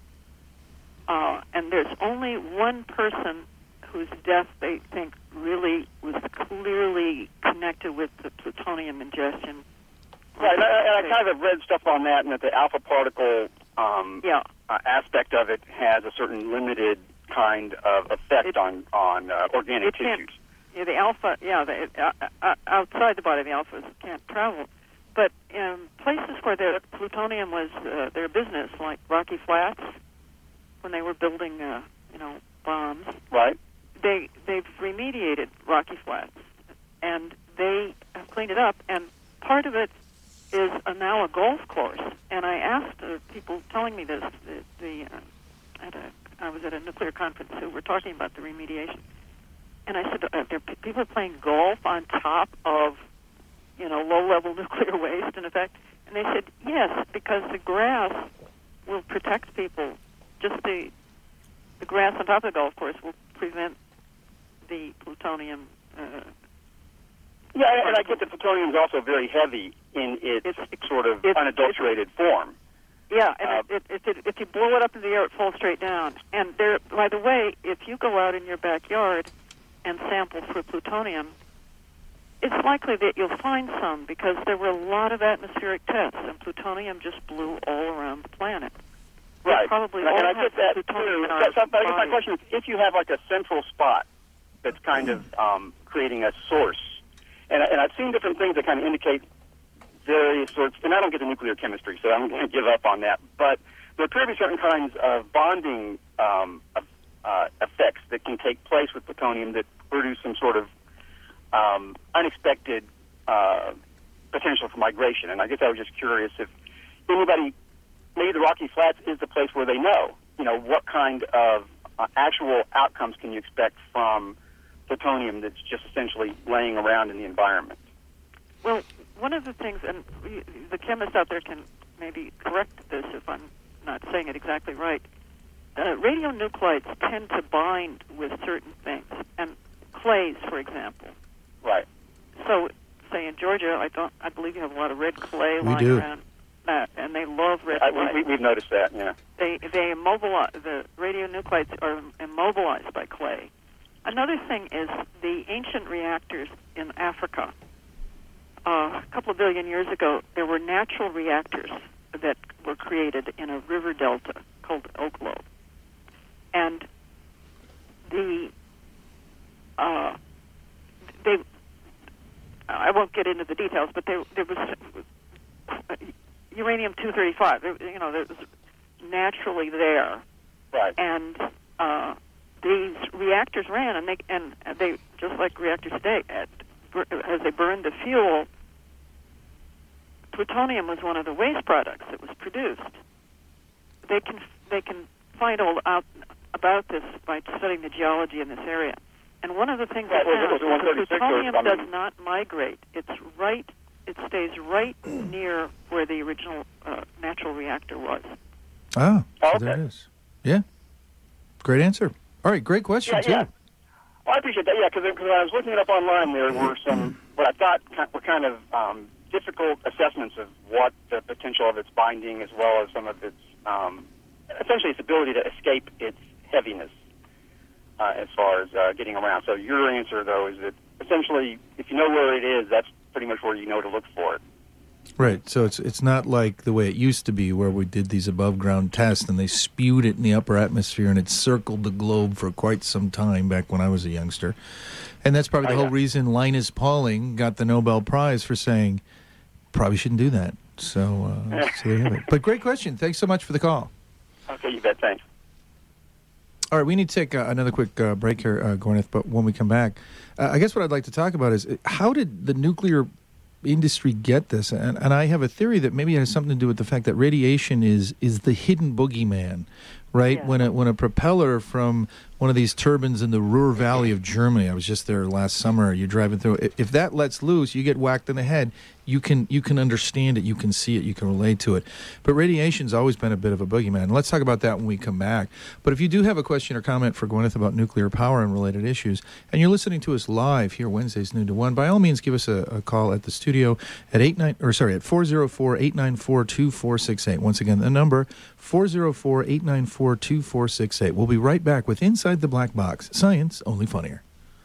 Uh, and there's only one person whose death they think really was clearly connected with the plutonium ingestion. Right, and I, and I kind of have read stuff on that, and that the alpha particle um, yeah. uh, aspect of it has a certain limited kind of effect it, on on uh, organic tissues. Yeah, the alpha, yeah, the, uh, uh, outside the body, the alphas can't travel. But in places where the plutonium was uh, their business, like Rocky Flats, when they were building, uh, you know, bombs, right? They they've remediated Rocky Flats, and they have cleaned it up. And part of it is a, now a golf course. And I asked uh, people telling me this. The, the uh, at a, I was at a nuclear conference who were talking about the remediation, and I said, uh, "There are people playing golf on top of, you know, low-level nuclear waste, in effect." And they said, "Yes, because the grass will protect people. Just the the grass on top of the golf course will prevent the plutonium." Uh, yeah, and I get that plutonium is also very heavy in its, it's, sort of it's, unadulterated it's, form. Yeah, and uh, it, it, it, if you blow it up in the air, it falls straight down. And there, by the way, if you go out in your backyard and sample for plutonium, it's likely that you'll find some, because there were a lot of atmospheric tests, and plutonium just blew all around the planet. Right. Probably and, all and I get that too. So, so, but I guess my question is, if you have like a central spot that's kind of um, creating a source, and, and I've seen different things that kind of indicate various sorts, and I don't get the nuclear chemistry, so I'm going to give up on that, but there appear to be certain kinds of bonding um, uh, effects that can take place with plutonium that produce some sort of um, unexpected uh, potential for migration. And I guess I was just curious if anybody, maybe the Rocky Flats is the place where they know, you know, what kind of uh, actual outcomes can you expect from plutonium that's just essentially laying around in the environment? Well, one of the things, and we, the chemists out there can maybe correct this if I'm not saying it exactly right, uh, radionuclides tend to bind with certain things, and clays, for example. Right. So, say in Georgia, I don't, I believe you have a lot of red clay we lying do. around. Uh, and they love red I, clay. we, we've noticed that, yeah. They they immobilize, the radionuclides are immobilized by clay. Another thing is the ancient reactors in Africa. Uh, a couple of billion years ago, there were natural reactors that were created in a river delta called Oklo. And the uh, they I won't get into the details, but there there was uh, uranium two thirty-five. You know, that was naturally there, right? And uh, these reactors ran, and they and they just like reactors today. At, as they burned the fuel, plutonium was one of the waste products that was produced. They can they can find all out about this by studying the geology in this area. And one of the things yeah, they found was, was is that plutonium or, I mean, does not migrate. It's right. It stays right near where the original uh, natural reactor was. Ah, oh, so okay. there it is. Yeah. Great answer. All right, great question, yeah, too. Yeah. Well, I appreciate that, yeah, because when I was looking it up online, there were some, what I thought were kind of um, difficult assessments of what the potential of its binding, as well as some of its, um, essentially its ability to escape its heaviness uh, as far as uh, getting around. So your answer, though, is that essentially, if you know where it is, that's pretty much where you know to look for it. Right, so it's it's not like the way it used to be where we did these above-ground tests and they spewed it in the upper atmosphere and it circled the globe for quite some time back when I was a youngster. And that's probably the oh, whole yeah. reason Linus Pauling got the Nobel Prize for saying, probably shouldn't do that. So, uh, so there you have it. But great question. Thanks so much for the call. Okay, you bet. Thanks. All right, we need to take uh, another quick uh, break here, uh, Gwyneth, but when we come back, uh, I guess what I'd like to talk about is uh, how did the nuclear industry get this? And, and I have a theory that maybe it has something to do with the fact that radiation is is the hidden boogeyman, right? Yeah. When a when a propeller from one of these turbines in the Ruhr Valley of Germany. I was just there last summer. You're driving through. If if that lets loose, you get whacked in the head. You can you can understand it. You can see it. You can relate to it. But radiation's always been a bit of a boogeyman. Let's talk about that when we come back. But if you do have a question or comment for Gwyneth about nuclear power and related issues, and you're listening to us live here Wednesdays noon to one, by all means give us a, a call at the studio at eight nine or sorry at four zero four, eight nine four, two four six eight. Once again, the number four zero four, eight nine four, two four six eight. We'll be right back with Inside the Black Box. Science only funnier.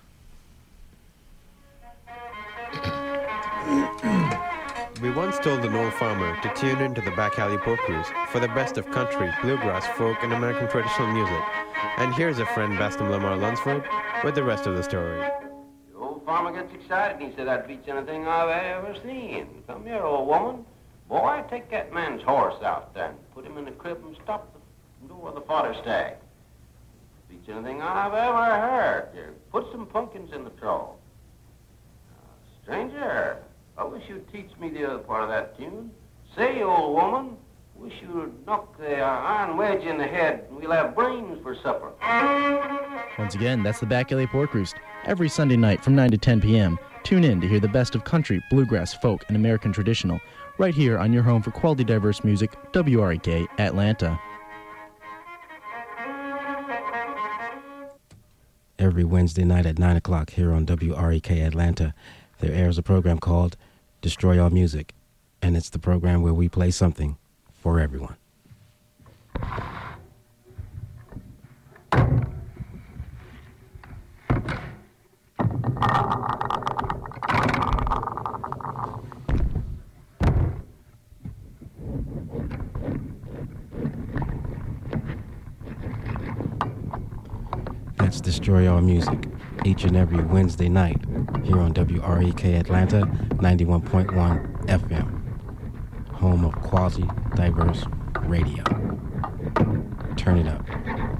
We once told an old farmer to tune into the Back Alley Pop Cruise for the best of country, bluegrass, folk, and American traditional music. And here's a friend, Bascom Lamar Lunsford, with the rest of the story. The old farmer gets excited and he said, "That beats anything I've ever seen. Come here, old woman. Boy, take that man's horse out there and put him in the crib and stop the door of the fodder stag. Beats anything I've ever heard. Here, put some pumpkins in the trough. Uh, stranger, I wish you'd teach me the other part of that tune. Say, old woman, wish you'd knock the uh, iron wedge in the head and we'll have brains for supper." Once again, that's the Back Alley Pork Roost. Every Sunday night from nine to ten p.m. Tune in to hear the best of country, bluegrass, folk, and American traditional, right here on your home for quality, diverse music, W R E K Atlanta. Every Wednesday night at nine o'clock here on W R E K Atlanta, there airs a program called Destroy All Music, and it's the program where we play something for everyone. That's Destroy All Music, each and every Wednesday night here on W R E K Atlanta ninety-one point one F M, home of quality, diverse radio. Turn it up.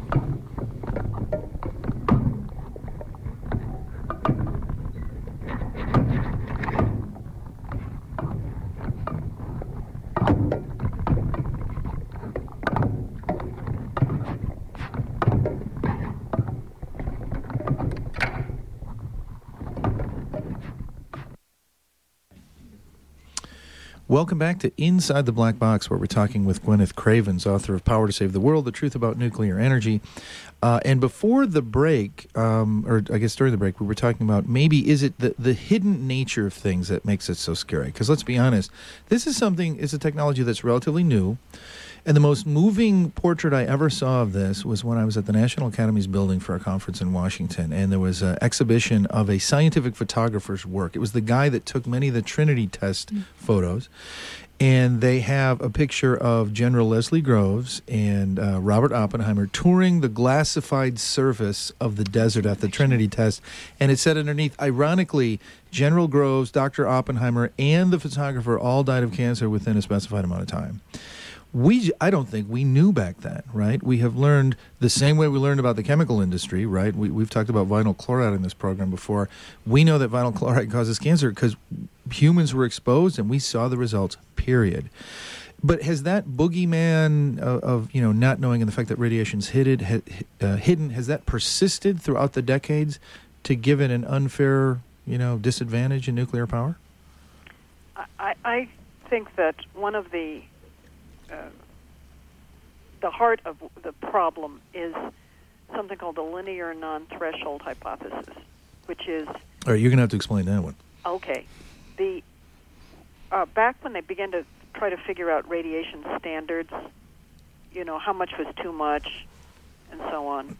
Welcome back to Inside the Black Box, where we're talking with Gwyneth Cravens, author of Power to Save the World, The Truth About Nuclear Energy. Uh, and before the break, um, or I guess during the break, we were talking about maybe is it the, the hidden nature of things that makes it so scary? Because let's be honest, this is something, it's a technology that's relatively new. And the most moving portrait I ever saw of this was when I was at the National Academy's building for a conference in Washington, and there was an exhibition of a scientific photographer's work. It was the guy that took many of the Trinity test mm. photos, and they have a picture of General Leslie Groves and uh, Robert Oppenheimer touring the glassified surface of the desert at the Trinity test, and it said underneath, ironically, General Groves, Doctor Oppenheimer, and the photographer all died of cancer within a specified amount of time. We, I don't think we knew back then, right? We have learned the same way we learned about the chemical industry, right? We, we've talked about vinyl chloride in this program before. We know that vinyl chloride causes cancer because humans were exposed and we saw the results, period. But has that boogeyman of, of you know, not knowing and the fact that radiation's hidden, uh, hidden, has that persisted throughout the decades to give it an unfair, you know, disadvantage in nuclear power? I, I think that one of the Uh, the heart of the problem is something called the linear non-threshold hypothesis, which is... All right, you're going to have to explain that one. Okay. The uh, back when they began to try to figure out radiation standards, you know, how much was too much, and so on,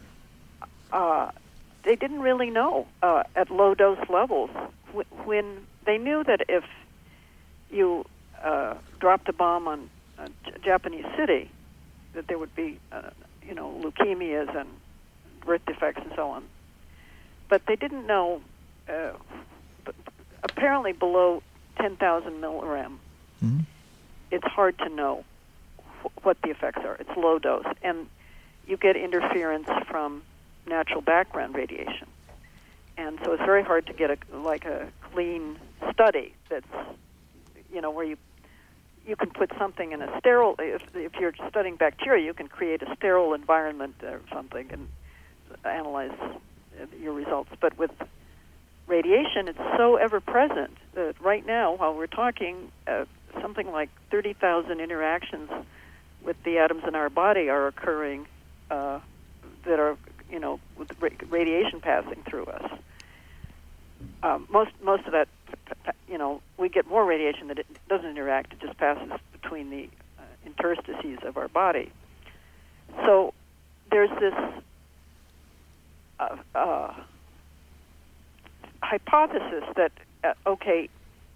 uh, they didn't really know uh, at low-dose levels. Wh- when they knew that if you uh, dropped a bomb on a J- Japanese city, that there would be, uh, you know, leukemias and birth defects and so on. But they didn't know, uh, b- apparently below ten thousand millirem, mm-hmm. it's hard to know wh- what the effects are. It's low dose. And you get interference from natural background radiation. And so it's very hard to get a like a clean study that's, you know, where you you can put something in a sterile, if if you're studying bacteria, you can create a sterile environment or something and analyze uh, your results. But with radiation, it's so ever present that right now, while we're talking, uh, something like thirty thousand interactions with the atoms in our body are occurring uh, that are, you know, with ra- radiation passing through us. Um, most most of that, you know, we get more radiation that it doesn't interact. It just passes between the uh, interstices of our body. So there's this uh, uh, hypothesis that, uh, okay,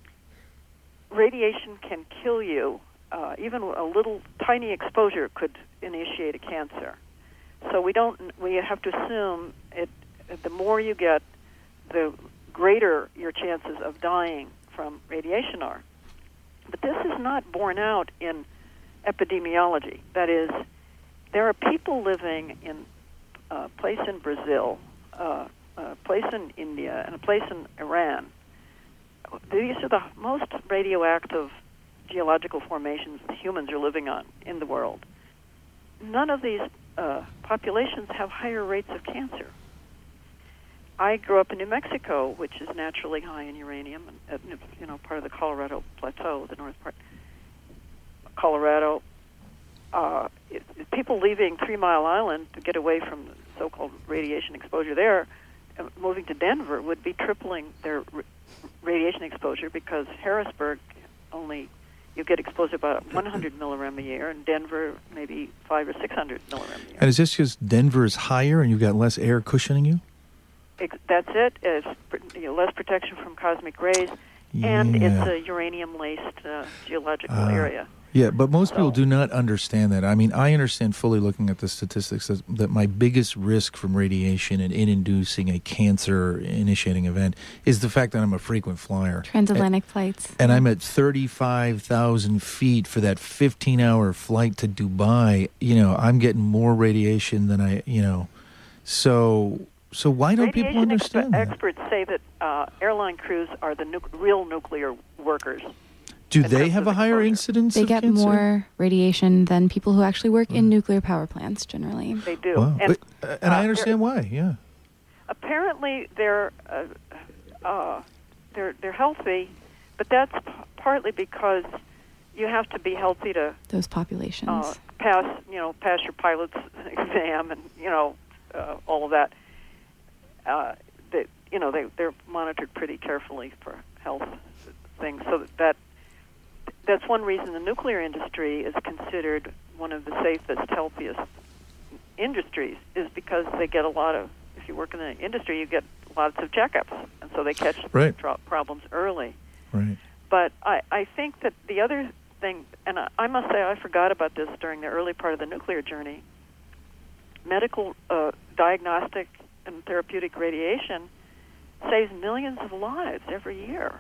radiation can kill you. Uh, even a little tiny exposure could initiate a cancer. So we don't. We have to assume it. The more you get, the greater your chances of dying from radiation are. But this is not borne out in epidemiology. That is, there are people living in a place in Brazil, uh, a place in India, and a place in Iran. These are the most radioactive geological formations humans are living on in the world. None of these uh, populations have higher rates of cancer. I grew up in New Mexico, which is naturally high in uranium, and uh, you know, part of the Colorado Plateau, the north part. Colorado, uh, it, people leaving Three Mile Island to get away from the so-called radiation exposure there, uh, moving to Denver would be tripling their r- radiation exposure, because Harrisburg only you get exposed to about one hundred millirem a year, and Denver maybe five or six hundred millirem a year. And is this because Denver is higher and you've got less air cushioning you? Ex- that's it. It's you know, less protection from cosmic rays, and Yeah. it's a uranium-laced uh, geological Uh, area. Yeah, but most people do not understand that. I mean, I understand fully looking at the statistics that, that my biggest risk from radiation and in inducing a cancer-initiating event is the fact that I'm a frequent flyer. Transatlantic flights. And I'm at thirty-five thousand feet for that fifteen-hour flight to Dubai. You know, I'm getting more radiation than I, you know. So, so why don't people Radiation understand expe- that? experts say that uh, airline crews are the nu- real nuclear workers. Do they have a higher incidence They of get cancer? more radiation than people who actually work in nuclear power plants generally. They do. Wow. And, But- uh, and I understand why, yeah. Apparently, they're uh, uh, they're they're healthy, but that's p- partly because you have to be healthy to Those populations. uh, pass you know pass your pilot's exam and you know uh, all of that. Uh, they, you know they they're monitored pretty carefully for health things, so that, that that's one reason the nuclear industry is considered one of the safest, healthiest industries, is because they get a lot of. If you work in the industry, you get lots of checkups, and so they catch Right. tro- problems early. Right. But I, I think that the other thing, and I, I must say I forgot about this during the early part of the nuclear journey, medical uh, diagnostic and therapeutic radiation saves millions of lives every year.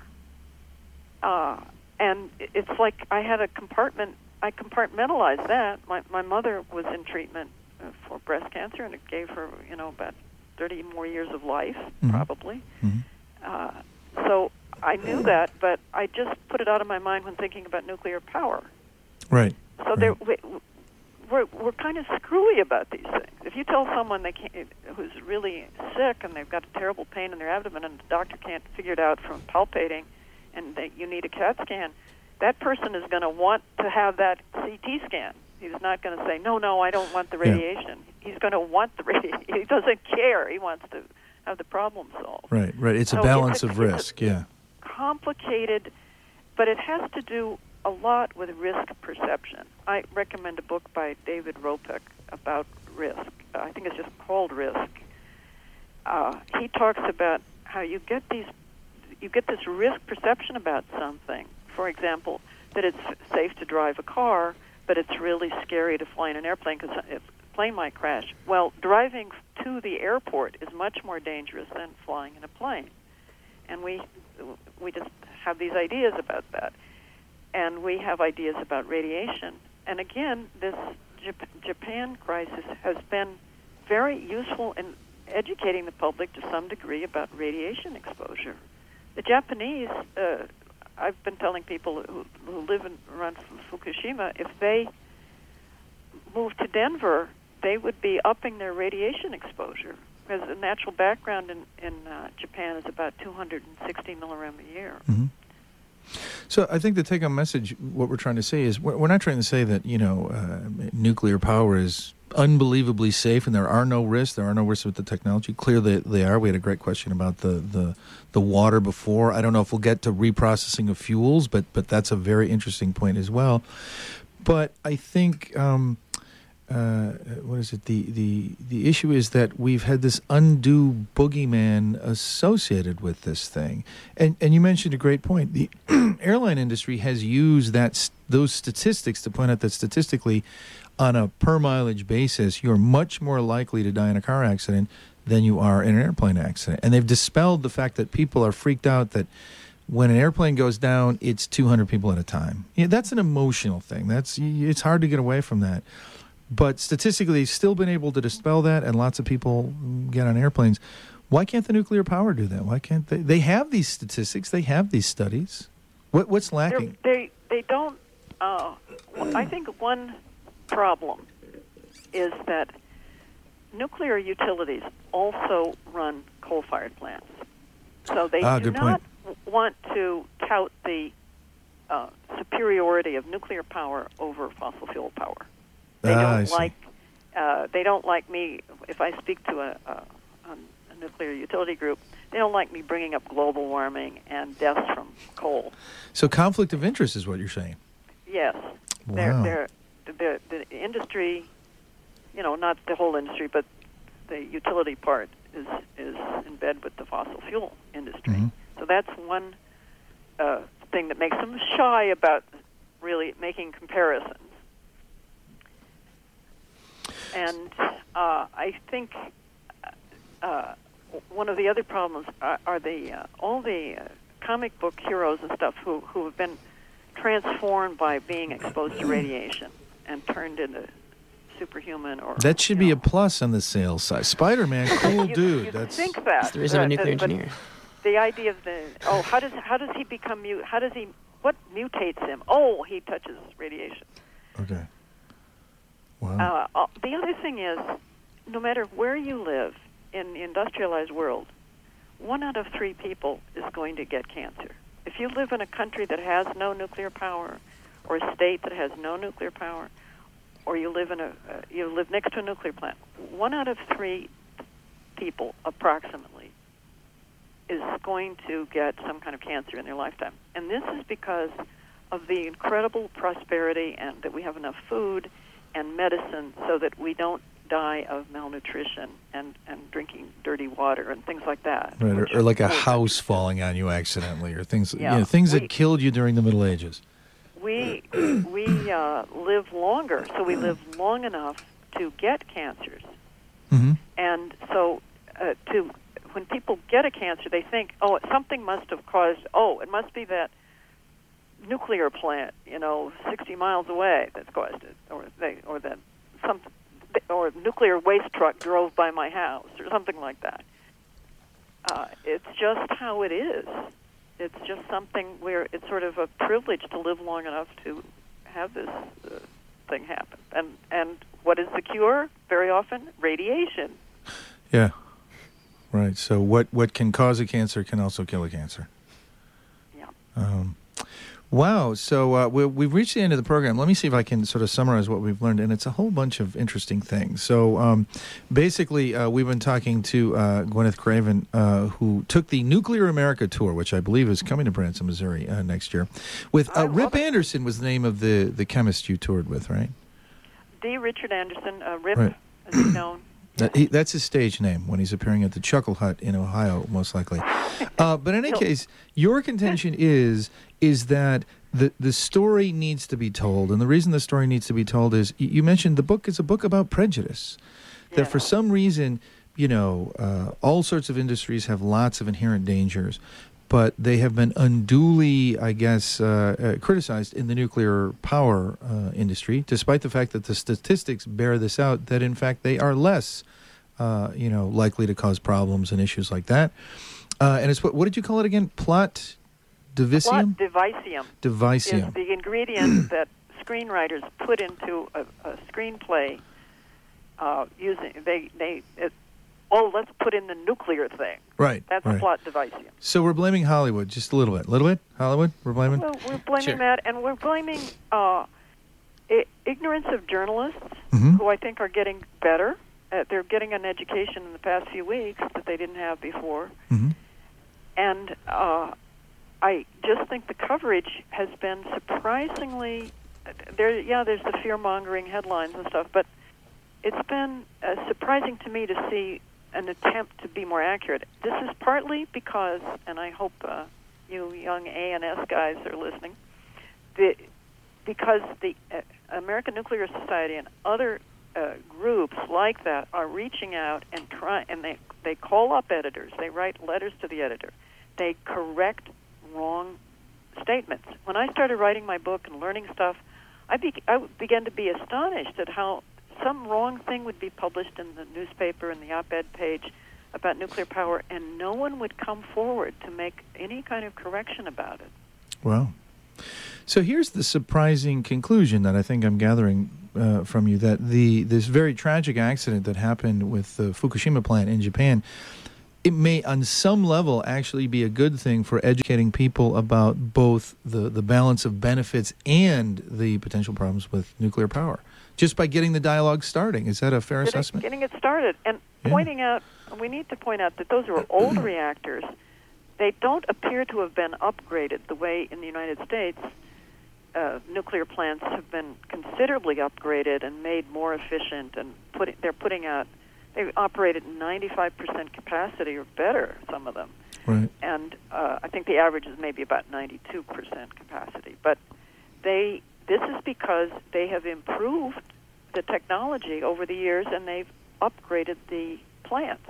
Uh, and it's like I had a compartment, I compartmentalized that. My, my mother was in treatment uh, for breast cancer, and it gave her, you know, about thirty more years of life, Mhm. probably. Mhm. Uh, so I knew that, but I just put it out of my mind when thinking about nuclear power. Right. So there, we, we're we're kind of screwy about these things. If you tell someone they can't, who's really sick and they've got a terrible pain in their abdomen, and the doctor can't figure it out from palpating, and they, you need a CAT scan, that person is going to want to have that C T scan. He's not going to say, no, no, I don't want the Yeah. radiation. He's going to want the radiation. He doesn't care. He wants to have the problem solved. Right, right. It's a So balance it's a- of risk, yeah. Complicated, but it has to do a lot with risk perception. I recommend a book by David Ropek about risk. I think it's just called Risk. Uh, he talks about how you get these, you get this risk perception about something. For example, that it's safe to drive a car, but it's really scary to fly in an airplane because a plane might crash. Well, driving to the airport is much more dangerous than flying in a plane, and we we just have these ideas about that. And we have ideas about radiation. And again, this Jap- Japan crisis has been very useful in educating the public to some degree about radiation exposure. The Japanese, uh, I've been telling people who, who live in, around Fukushima, if they move to Denver, they would be upping their radiation exposure, because the natural background in, in uh, Japan is about two hundred sixty milliram a year. Mm-hmm. So I think the take-home message, what we're trying to say is, we're, we're not trying to say that, you know, uh, nuclear power is unbelievably safe and there are no risks. There are no risks with the technology. Clearly they are. We had a great question about the, the, the water before. I don't know if we'll get to reprocessing of fuels, but, but that's a very interesting point as well. But I think... Um, Uh, what is it? The, the the issue is that we've had this undue boogeyman associated with this thing, and and you mentioned a great point. The airline industry has used that those statistics to point out that statistically, on a per mileage basis, you're much more likely to die in a car accident than you are in an airplane accident, and they've dispelled the fact that people are freaked out that when an airplane goes down, it's two hundred people at a time. Yeah, that's an emotional thing. That's it's hard to get away from that. But statistically, they've still been able to dispel that, and lots of people get on airplanes. Why can't the nuclear power do that? Why can't they? They have these statistics. They have these studies. What, what's lacking? They're, they they don't. Uh, I think one problem is that nuclear utilities also run coal-fired plants, so they ah, do good not point. want to tout the uh, superiority of nuclear power over fossil fuel power. They ah, don't like. Uh, they don't like me if I speak to a, a, a nuclear utility group. They don't like me bringing up global warming and deaths from coal. So conflict of interest is what you're saying. Yes, Wow. they're, they're, the the industry, you know, not the whole industry, but the utility part is is in bed with the fossil fuel industry. Mm-hmm. So that's one uh, thing that makes them shy about really making comparisons. And uh, I think uh, one of the other problems are, are the uh, all the uh, comic book heroes and stuff who, who have been transformed by being exposed to radiation and turned into superhuman. Or That should be a plus on the sales side. Spider-Man, cool you, dude. You That's think that It's the reason I'm a uh, nuclear but engineer. The idea of the oh, how does how does he become mute? How does he what mutates him? Oh, he touches radiation. okay. Wow. Uh, uh, the other thing is, no matter where you live in the industrialized world, one out of three people is going to get cancer. If you live in a country that has no nuclear power, or a state that has no nuclear power, or you live in a uh, you live next to a nuclear plant, one out of three people, approximately, is going to get some kind of cancer in their lifetime. And this is because of the incredible prosperity and that we have enough food and medicine so that we don't die of malnutrition and, and drinking dirty water and things like that. Right, or, which or like a are- house falling on you accidentally, or things, Yeah. you know, things We- that killed you during the Middle Ages. We we uh, live longer, so we live long enough to get cancers. Mm-hmm. And so uh, to when people get a cancer, they think, oh, something must have caused, oh, it must be that nuclear plant, you know, sixty miles away that's caused it, or they, or that some, or nuclear waste truck drove by my house, or something like that. Uh, it's just how it is. It's just something where it's sort of a privilege to live long enough to have this uh, thing happen. And and what is the cure? Very often, radiation. Yeah. Right. So what, what can cause a cancer can also kill a cancer. Yeah. Um, wow. So uh, we, we've reached the end of the program. Let me see if I can sort of summarize what we've learned. And it's a whole bunch of interesting things. So um, basically, uh, we've been talking to uh, Gwyneth Craven, uh, who took the Nuclear America Tour, which I believe is coming to Branson, Missouri uh, next year. With uh, Rip Anderson was the name of the, the chemist you toured with, right? D. Richard Anderson, uh, Rip, Right. as he's known. That, he, that's his stage name when he's appearing at the Chuckle Hut in Ohio, most likely. Uh, but in any case, your contention is is that the the story needs to be told, and the reason the story needs to be told is y- you mentioned the book is a book about prejudice. That for some reason, you know, uh, all sorts of industries have lots of inherent dangers, but they have been unduly, I guess, uh, uh, criticized in the nuclear power uh, industry, despite the fact that the statistics bear this out, that in fact they are less, uh, you know, likely to cause problems and issues like that. Uh, and it's what, what did you call it again? Plot divisium? Plot divisium. Divisium. Is the ingredient that screenwriters put into a, a screenplay uh, using they they it, oh let's put in the nuclear thing. Right. That's right. a plot device. So we're blaming Hollywood just a little bit. A little bit? Hollywood? We're blaming? Well, we're blaming Sure. that, and we're blaming uh, I- ignorance of journalists, Mhm. who I think are getting better. Uh, they're getting an education in the past few weeks that they didn't have before. Mm-hmm. And uh, I just think the coverage has been surprisingly there. Yeah, there's the fear-mongering headlines and stuff, but it's been uh, surprising to me to see an attempt to be more accurate. This is partly because, and I hope uh, you young A and S guys are listening, the, because the uh, American Nuclear Society and other uh, groups like that are reaching out and try, and they they call up editors. They write letters to the editor. They correct wrong statements. When I started writing my book and learning stuff, I, be, I began to be astonished at how some wrong thing would be published in the newspaper in the op-ed page about nuclear power, and no one would come forward to make any kind of correction about it. Wow. So here's the surprising conclusion that I think I'm gathering uh, from you, that the this very tragic accident that happened with the Fukushima plant in Japan, it may on some level actually be a good thing for educating people about both the, the balance of benefits and the potential problems with nuclear power, just by getting the dialogue starting. Is that a fair Getting, assessment? getting it started, and Yeah. pointing out, we need to point out that those are old reactors. They don't appear to have been upgraded the way in the United States uh, nuclear plants have been considerably upgraded and made more efficient, and put, they're putting out, they operate at ninety-five percent capacity or better, some of them. Right. And uh, I think the average is maybe about ninety-two percent capacity. But they, this is because they have improved the technology over the years, and they've upgraded the plants.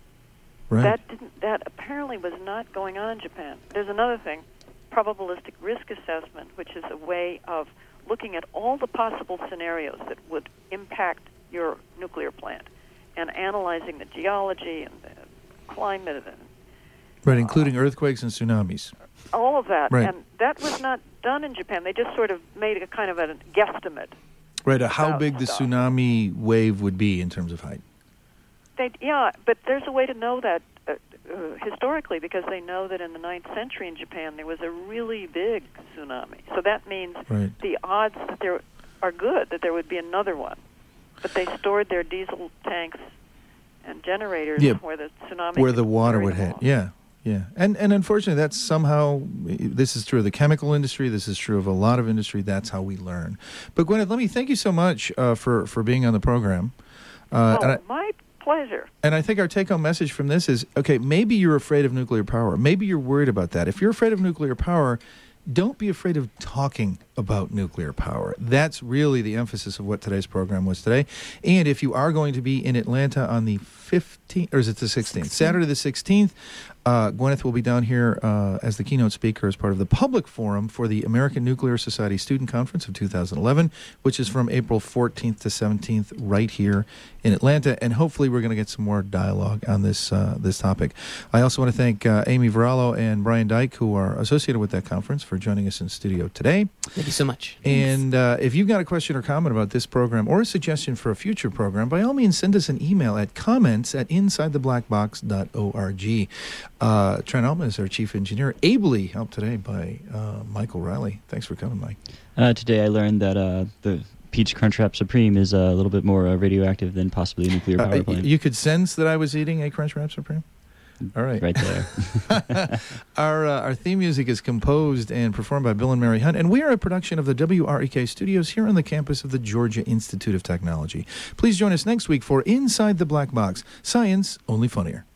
Right. That didn't, that apparently was not going on in Japan. There's another thing, probabilistic risk assessment, which is a way of looking at all the possible scenarios that would impact your nuclear plant and analyzing the geology and the climate and Right, including earthquakes and tsunamis. all of that. Right. And that was not done in Japan. They just sort of made a kind of a guesstimate. Right, uh, how about big the stuff. tsunami wave would be in terms of height. They, yeah, but there's a way to know that uh, uh, historically, because they know that in the ninth century in Japan there was a really big tsunami. So that means Right. the odds that there are good that there would be another one. But they stored their diesel tanks and generators Yeah, where the tsunami where could the water carry would them hit. off. Yeah, yeah. And and unfortunately, that's somehow, this is true of the chemical industry. This is true of a lot of industry. That's how we learn. But Gwyneth, let me thank you so much uh, for, for being on the program. Uh, Oh, and I, my pleasure. And I think our take-home message from this is, okay, maybe you're afraid of nuclear power. Maybe you're worried about that. If you're afraid of nuclear power, don't be afraid of talking about nuclear power. That's really the emphasis of what today's program was today. And if you are going to be in Atlanta on the fifteenth, or is it the sixteenth? Saturday the sixteenth, uh, Gwyneth will be down here uh, as the keynote speaker as part of the public forum for the American Nuclear Society Student Conference of two thousand eleven, which is from April fourteenth to seventeenth right here in Atlanta. And hopefully we're going to get some more dialogue on this uh, this topic. I also want to thank uh, Amy Varallo and Brian Dyke, who are associated with that conference, for joining us in studio today. Thank you so much. And uh, if you've got a question or comment about this program or a suggestion for a future program, by all means, send us an email at comments at inside the black box dot org. Uh, Trent Altman is our chief engineer, ably helped today by uh, Michael Riley. Thanks for coming, Mike. Uh, today I learned that uh, the Peach Crunchwrap Supreme is uh, a little bit more uh, radioactive than possibly a nuclear power Uh, plant. you could sense that I was eating a Crunchwrap Supreme? All right. Right there. our uh, our theme music is composed and performed by Bill and Mary Hunt, and we are a production of the W R E K studios here on the campus of the Georgia Institute of Technology. Please join us next week for Inside the Black Box, Science Only Funnier.